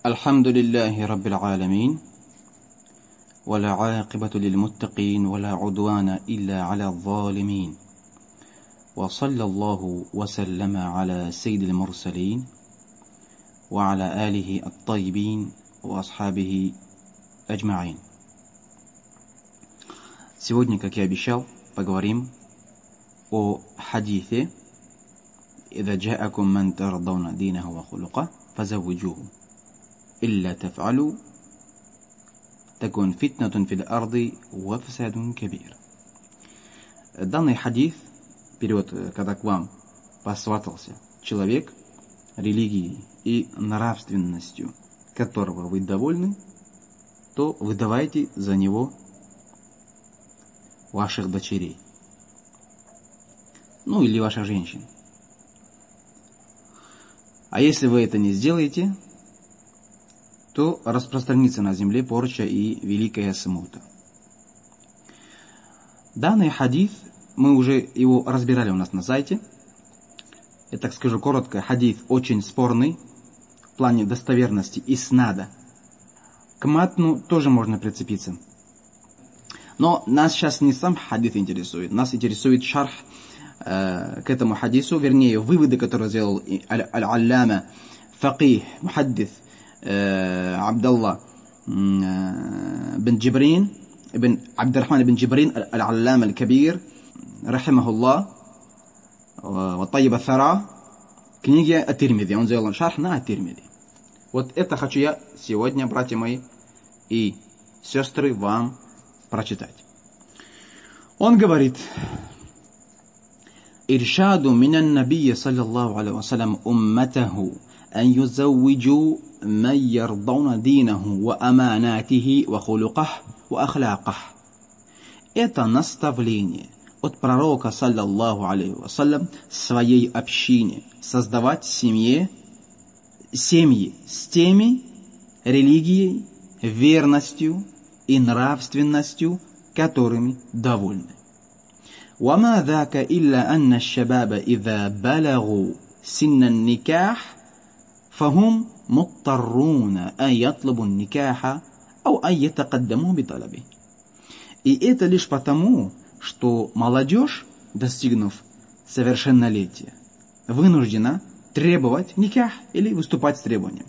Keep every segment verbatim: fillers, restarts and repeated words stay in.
الحمد لله رب العالمين ولا عاقبة للمتقين ولا عدوان إلا على الظالمين وصلى الله وسلم على سيد المرسلين وعلى آله الطيبين وأصحابه أجمعين. Сегодня, как я обещал, поговорим о хадисе إذا جاءكم من ترضون دينه وخلقه فزوجوه إلا تفعلوا تكون فتنة في الأرض وفساد كبير. Данный хадис, перевод, когда к вам посватался человек, религией и нравственностью которого вы довольны, то выдавайте за него ваших дочерей, ну или ваших женщин. А если вы это не сделаете, то распространится на земле порча и великая смута. Данный хадис, мы уже его разбирали у нас на сайте. Я так скажу коротко, хадис очень спорный в плане достоверности иснада. К матну тоже можно прицепиться. Но нас сейчас не сам хадис интересует, нас интересует шарх э, к этому хадису, вернее, выводы, которые сделал аль-алляма, факих, мухаддис, عبد الله بن جبرين ابن عبد الرحمن بن جبرين العلامة الكبير رحمه الله وطيب الثرى, книги Ат-Тирмизи. Он сделал шарх на Ат-Тирмизи. Вот это хочу я сегодня, братья мои и сестры, вам прочитать. Он говорит: إرشاد من النبي صلى الله عليه وسلم أمته أن يزوجوا من يرضون دينه وأماناته وخلقه وأخلاقه. Это наставление от пророка, саллаллаху алейхи вассалям, своей общине создавать семье, семьи с теми религией, верностью и нравственностью, которыми довольны. وما ذاك إلا أن الشباب إذا بلغوا سن النكاح فهم مضطرون أن يطلبوا النكاح أو أن يتقدموا بطلبه. И это лишь потому, что молодежь, достигнув совершеннолетия, вынуждена требовать никах или выступать с требованием.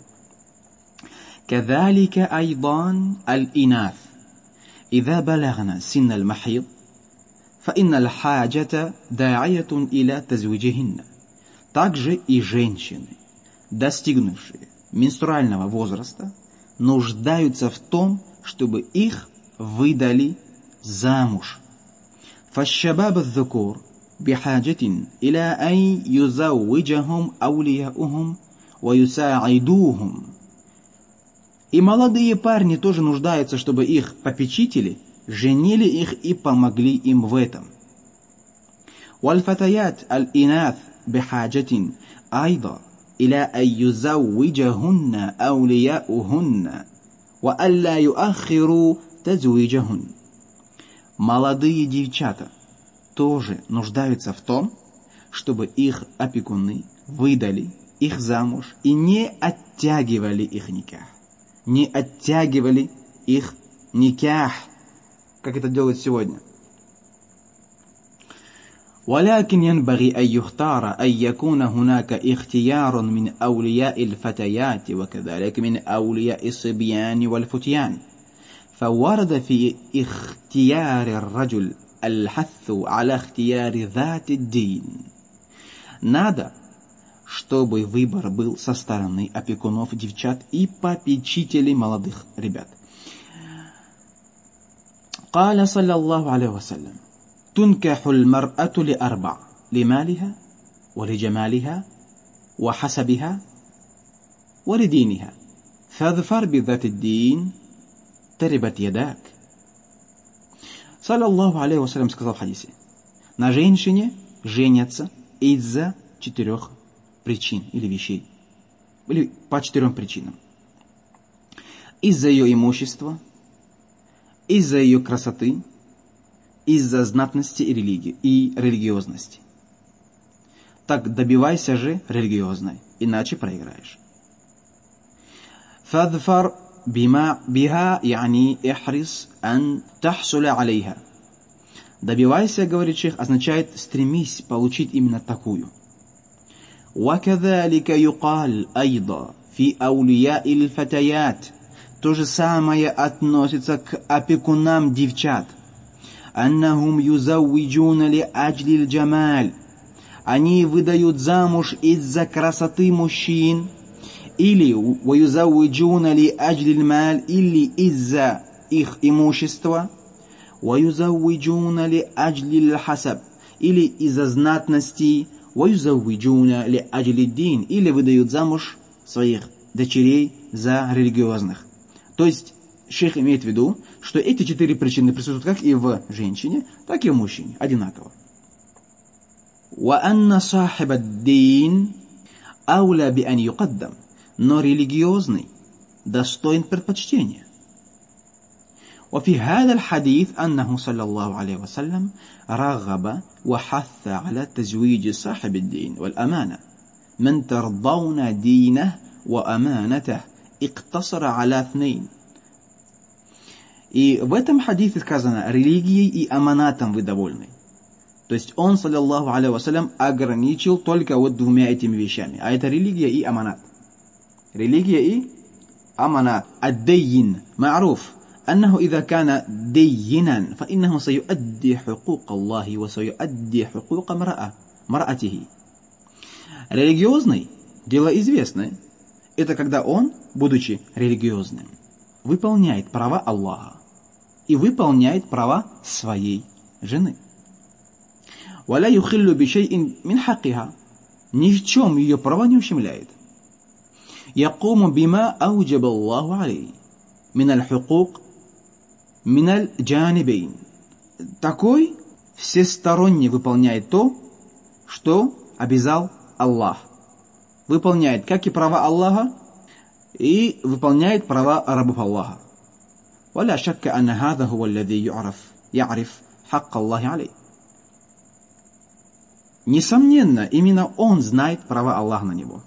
كذلك أيضا الإناث إذا بلغنا سن المحيض فإن الحاجة داعية إلى تزويجهن. Также и женщины, достигнувшие менструального возраста, нуждаются в том, чтобы их выдали замуж. فالشباب الذكور بحاجة إلى أن يزوجهم أولياؤهم ويساعدوهم. И молодые парни тоже нуждаются, чтобы их попечители женили их и помогли им в этом. والفتيات الإناث بحاجة أيضا إلى أن يزوجهن أولياؤهن وألا يؤخروا تزويجهن. Молодые девчата тоже нуждаются в том, чтобы их опекуны выдали их замуж и не оттягивали их никах. Не оттягивали их никах, как это делают сегодня. ولكن ينبغي أن يختار أن يكون هناك اختيار من أولياء الفتيات وكذلك من أولياء الصبيان والفتيان. فورد في اختيار الرجل الحث على اختيار ذات الدين. Надо, чтобы выбор был со стороны опекунов девчат и попечителей молодых ребят. قال صلى الله عليه وسلم: تنكح المرأة لأربع: لمالها ولجمالها وحسبها ولدينها فاظفر بذات الدين تربت يداك. Саллаллаху алейхи вассалям сказал в хадисе: на женщине женятся из-за четырех причин или вещей, или по четырем причинам. Из-за ее имущества, из-за ее красоты, из-за знатности и религии, и религиозности. Так добивайся же религиозной, иначе проиграешь. فاظفر بما بها يعني احرص أن تحصل عليها. Добивайся, говорит шейх, означает стремись получить именно такую. وكذلك يقال أيضا في أولياء الفتيات. То же самое относится к опекунам девчат. أنهم يزوجون لأجل الجمال. Они выдают замуж из-за красоты мужчин. Или ويزوجون لأجل المال, или из-за их имущества. ويزوجون لأجل الحسب, или из-за знатности. ويزوجون لأجل الدين, или выдают замуж своих дочерей за религиозных. То есть шейх имеет в виду, что эти четыре причины присутствуют как и в женщине, так и в мужчине, одинаково. وأن صاحب الدين أولى بأن يقدم. Но религиозный достоин предпочтения. وفي هذا الحديث أنه صلى الله عليه وسلم رغب وحث على تزويج صاحب الدين والأمانة من ترضون دينه وأمانته اقتصر على اثنين. И в этом хадисе сказано: религией и аманатом вы довольны. То есть он, саллаллаху алейхи вассалям, ограничил только вот двумя этими вещами. А это религия и аманат. Религия и аманат. Ад-дайин ма'руф. أنه إذا كان دينا فإنه سيؤدي حقوق الله وسيؤدي حقوق مرأة مرأته. Религиозный, дело известное, это когда он, будучи религиозным, выполняет права Аллаха и выполняет права своей жены. ولا يخل بشيء من حقها. Ни в чем ее права не ущемляет. يقوم بما أوجب الله عليه من الحقوق миналь джанибейн. Такой всесторонне выполняет то, что обязал Аллах. Выполняет как и права Аллаха, и выполняет права рабов Аллаха. ولا شك أن هذا هو الذي يعرف يعرف حق الله عليه. Несомненно, именно он знает права Аллаха на него.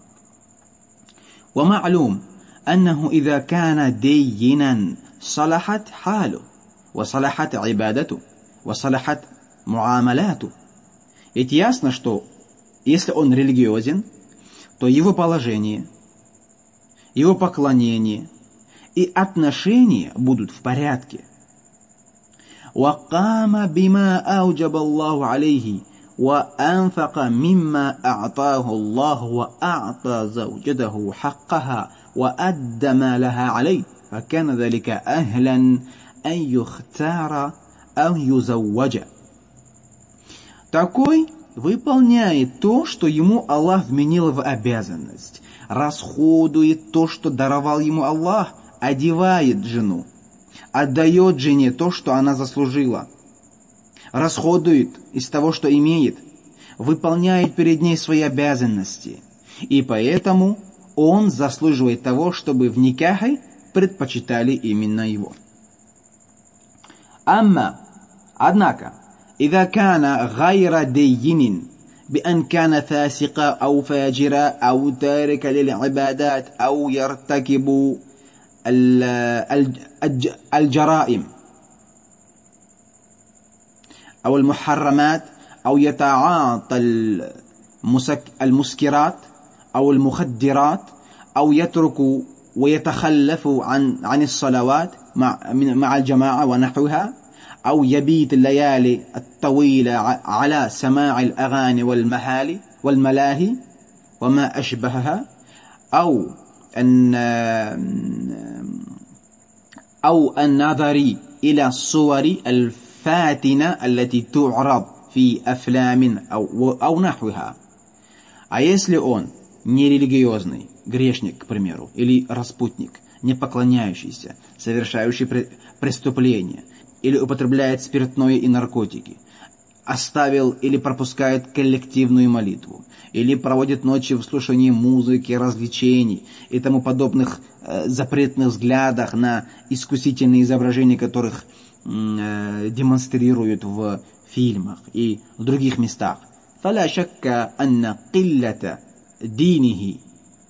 ومعلوم أنه إذا كان دينا صلحت حاله وصلحت عبادته وصلحت معاملاته. Ведь ясно, что если он религиозен, то его положение, его поклонение и отношения будут в порядке. وقام بما أوجب الله عليه وأنفق مما أعطاه الله وأعطى زوجته حقها وأدى ما لها عليه فكان ذلك أهلا أن يختار أو يزوج. Такой выполняет то, что ему Аллах вменил в обязанность, расходует то, что даровал ему Аллах, одевает жену, отдает жене то, что она заслужила, расходует из того, что имеет, выполняет перед ней свои обязанности, и поэтому он заслуживает того, чтобы в никахе предпочитали именно его. Амма, однако, إذا كان غير دين بأن كان فاسقا أو فاجرا أو تاركا للعبادات أو يرتكب الجرائم أو المحرمات أو يتعاطى المسكرات أو المخدرات أو يترك ويتخلف عن عن الصلوات مع مع الجماعة ونحوها أو يبيت الليالي الطويلة على سماع الأغاني والمهالي والملاهي وما أشبهها أو أن أو النظر إلى الصور الفاتنة التي تعرض في أفلام أو أو نحوها. А если он нерелигиозный, грешник, к примеру, или распутник, не поклоняющийся, совершающий преступления, или употребляет спиртное и наркотики, оставил или пропускает коллективную молитву, или проводит ночи в слушании музыки, развлечений и тому подобных э, запретных взглядах на искусительные изображения, которых э, демонстрируют в фильмах и в других местах. فلا شك أن قلة دينه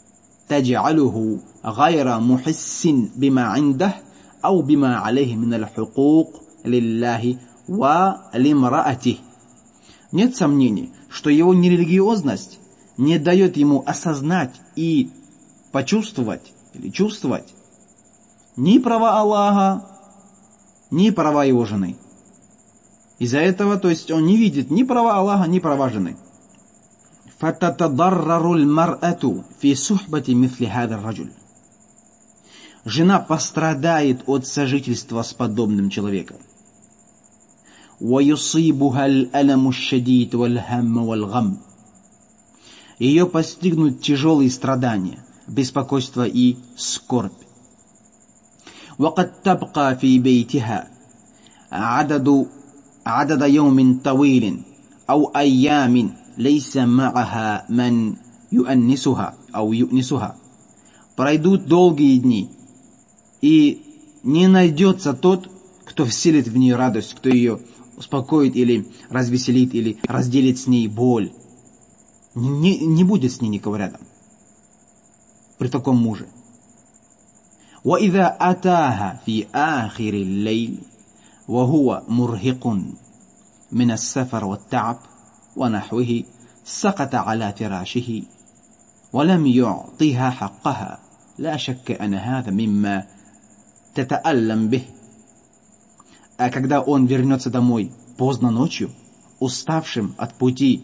تجعله غير محس بما عنده أو بما عليه من الحقوق لله ولامرأته. Нет сомнений, что его нерелигиозность не дает ему осознать и почувствовать или чувствовать ни права Аллаха, ни права его жены. Из-за этого, то есть он не видит ни права Аллаха, ни права жены. فَتَتَضَرَّرُ الْمَرْأَةُ فِي صُحْبَةِ مِثْلِ هَذَا الرَّجُلِ. Жена пострадает от сожительства с подобным человеком. وَيُصِيبُهَا الْأَلَمُ الشَّدِيدُ وَالْهَمُّ وَالْغَمُّ. Ее постигнут тяжелые страдания, беспокойство и скорбь. وَقَدْ تَبْقَى فِي بَيْتِهَا عَدَدُ عَدَدَ يَوْمٍ طَوِيلٍ أَوْ أَيَّامٍ لَيْسَ مَعَهَا مَنْ يُؤَنِّسُهَا أو يُؤْنِسُهَا. Пройдут долгие дни, и не найдется тот, кто вселит в нее радость, кто ее успокоит или развеселит, или разделит с ней боль. Не, не будет с ней никого рядом при таком муже. وَإِذَا أَتَاهَا فِي آخِرِ اللَّيْلِ وَهُوَ مُرْهِقٌ مِنَ السَّفَرِ وَالتَّعَبِ ونحوه سقط على فراشه ولم يعطيها حقها لا شك أن هذا مما تتألم به. А когда он вернется домой поздно ночью, уставшим от пути,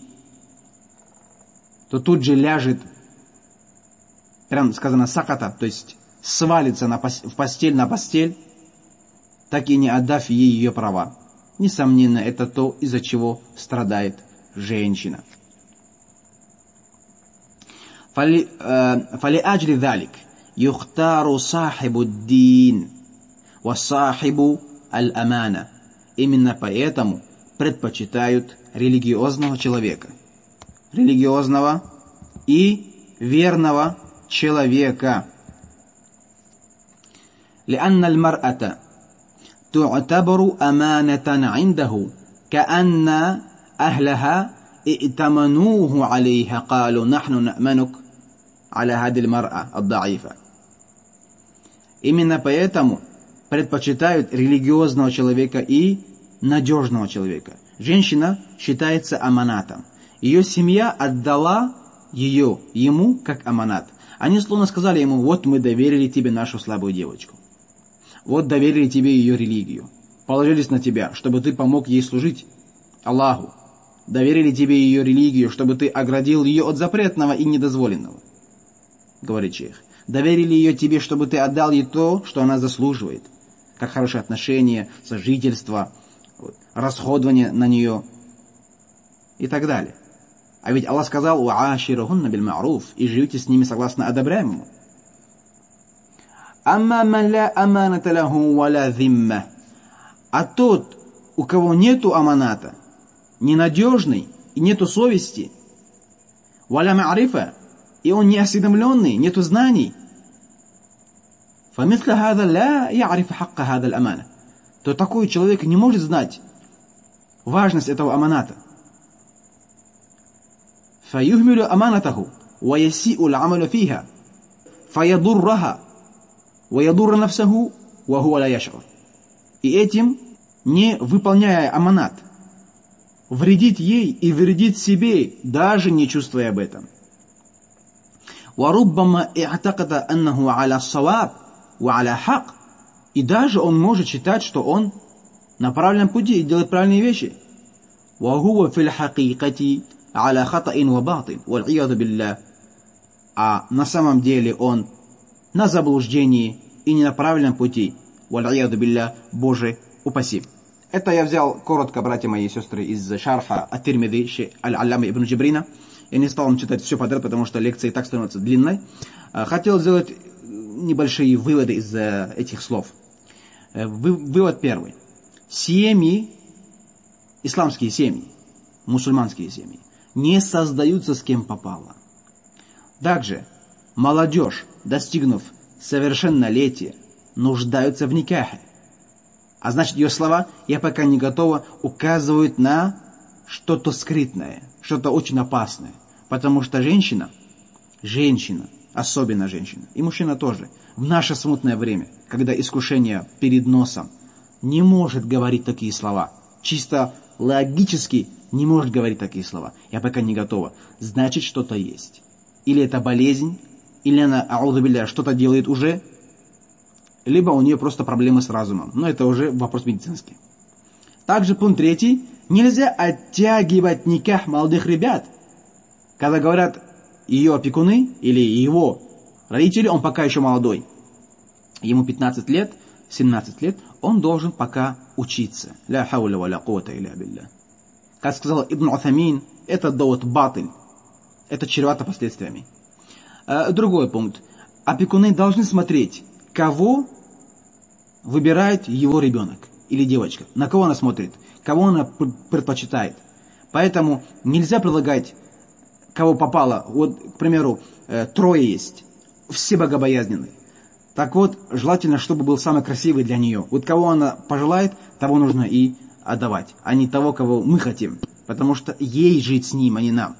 то тут же ляжет, прям сказано саката, то есть свалится на пос- в постель на постель, так и не отдав ей ее права. Несомненно, это то, из-за чего страдает женщина. فلأجل ذلك يختار صاحب الدين وصاحب الأمانة. Именно поэтому предпочитают религиозного человека, религиозного и верного человека. لأن المرأة تعتبر أمانة عنده كأن أهلها ائتمنوه عليها قالوا نحن نأمنك على هذه المرأة الضعيفة. Именно поэтому предпочитают религиозного человека и надежного человека. Женщина считается аманатом. Ее семья отдала ее ему как аманат. Они словно сказали ему: вот мы доверили тебе нашу слабую девочку. Вот доверили тебе ее религию. Положились на тебя, чтобы ты помог ей служить Аллаху. Доверили тебе ее религию, чтобы ты оградил ее от запретного и недозволенного. Говорит шейх. Доверили ее тебе, чтобы ты отдал ей то, что она заслуживает. Как хорошие отношения, сожительство, вот, расходование на нее и так далее. А ведь Аллах сказал: «Уаширухунна биль ма'руф», и живите с ними согласно одобряемому. «Амма ман ла аманата лаху ва ла зимма». А тот, у кого нету аманата, ненадежный и нету совести, ва ла ма'рифа, и он не осведомленный, нету знаний, فمثل هذا لا يعرف حق هذا الأمانة, то такой человек не может знать важность этого аманата. فيهمل أمانته ويسيء العمل فيها فيضرها ويضر نفسه وهو لا يشعر. И этим, не выполняя аманат, вредит ей и вредит себе, даже не чувствуя об этом. وربما اعتقد أنه على الصواب وعلى حق, и даже он может считать, что он на правильном пути и делает правильные вещи. وهو في الحقيقة على خطأ وباطل والعياذ بالله. А на самом деле он на заблуждении и не на правильном пути. والعياذ بالله, Боже упаси. Это я взял коротко, братья мои и сестры, из шарха ат-Тирмизи аль-Аллама ибн Джибрина. Я не стал вам читать все подряд, потому что лекция и так становится длинной. Хотел сделать небольшие выводы из этих слов. Вывод первый. Семьи, исламские семьи, мусульманские семьи, не создаются с кем попало. Также молодежь, достигнув совершеннолетия, нуждаются в никахе. А значит, ее слова «я пока не готова» указывают на что-то скрытное, что-то очень опасное. Потому что женщина, женщина особенно женщина, и мужчина тоже, в наше смутное время, когда искушение перед носом, не может говорить такие слова. Чисто логически не может говорить такие слова. Я пока не готова. Значит, что-то есть. Или это болезнь, или она, аузу билля, что-то делает уже, либо у нее просто проблемы с разумом. Но это уже вопрос медицинский. Также пункт третий. Нельзя оттягивать никах молодых ребят. Когда говорят ее опекуны или его родители, он пока еще молодой. Ему пятнадцать лет, семнадцать лет, он должен пока учиться. Ля хауля ва ля кувата илля билля. Как сказал Ибн Утамин, это довод батыль. Это чревато последствиями. Другой пункт. Опекуны должны смотреть, кого выбирает его ребенок или девочка. На кого она смотрит, кого она предпочитает. Поэтому нельзя предлагать, кого попало. Вот, к примеру, трое есть, все богобоязненные. Так вот, желательно, чтобы был самый красивый для нее. Вот кого она пожелает, того нужно и отдавать, а не того, кого мы хотим. Потому что ей жить с ним, а не нам.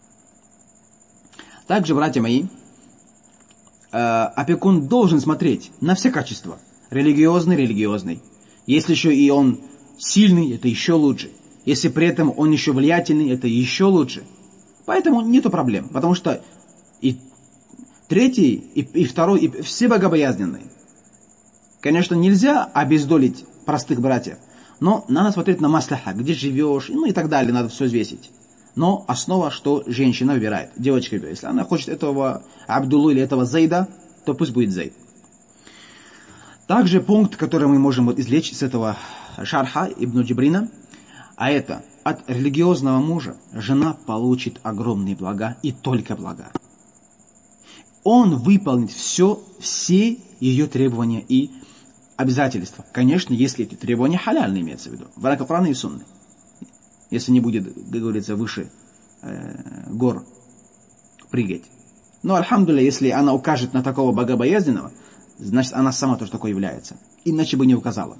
Также, братья мои, опекун должен смотреть на все качества. Религиозный, религиозный. Если еще и он сильный, это еще лучше. Если при этом он еще влиятельный, это еще лучше. Поэтому нету проблем. Потому что и третий, и, и второй, и все богобоязненные. Конечно, нельзя обездолить простых братьев. Но надо смотреть на маслаха, где живешь, ну и так далее, надо все взвесить. Но основа, что женщина выбирает, девочка выбирает. Если она хочет этого Абдуллу или этого Зайда, то пусть будет Зайд. Также пункт, который мы можем вот извлечь с этого шарха Ибн Джибрина, а это: от религиозного мужа жена получит огромные блага и только блага. Он выполнит все, все ее требования и обязательства. Конечно, если эти требования халяльные, имеется в виду. В рамках Корана и Сунны. Если не будет, как говорится, выше э, гор прыгать. Но, альхамдулилля, если она укажет на такого богобоязненного, значит, она сама тоже такой является. Иначе бы не указала.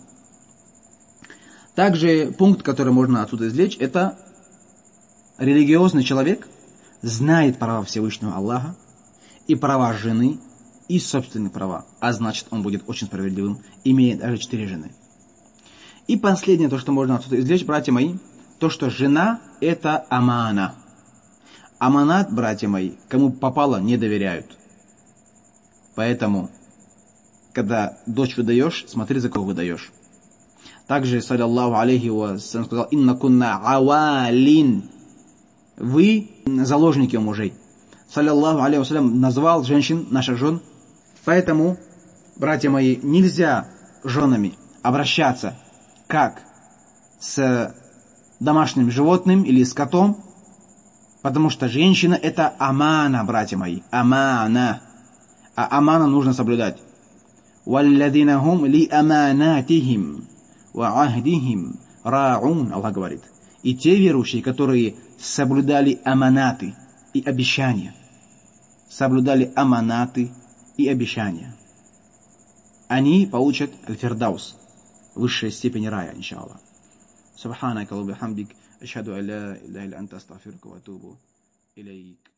Также пункт, который можно отсюда извлечь, это религиозный человек знает права Всевышнего Аллаха и права жены, и собственные права. А значит, он будет очень справедливым, имея даже четыре жены. И последнее, то, что можно отсюда извлечь, братья мои, то, что жена – это амана. Аманат, братья мои, кому попало, не доверяют. Поэтому, когда дочь выдаешь, смотри, за кого выдаешь. Также, саллаллаху алейхи ва саллям, сказал: «Инна кунна авалин». Вы заложники у мужей. Саллаллаху алейхи ва саллям назвал женщин, наших жен. Поэтому, братья мои, нельзя с женами обращаться как с домашним животным или с котом, потому что женщина – это амана, братья мои, амана. А амана нужно соблюдать. «Валладина хум ли аманатихим ва ахдихим раун», Аллах говорит. И те верующие, которые соблюдали аманаты и обещания, соблюдали аманаты и обещания, они получат аль-фирдаус, высшая степень рая, иншаллах. Субханака ва бихамдик, ашхаду ан ла иляха илля анта, астагфирука ва атубу илейк.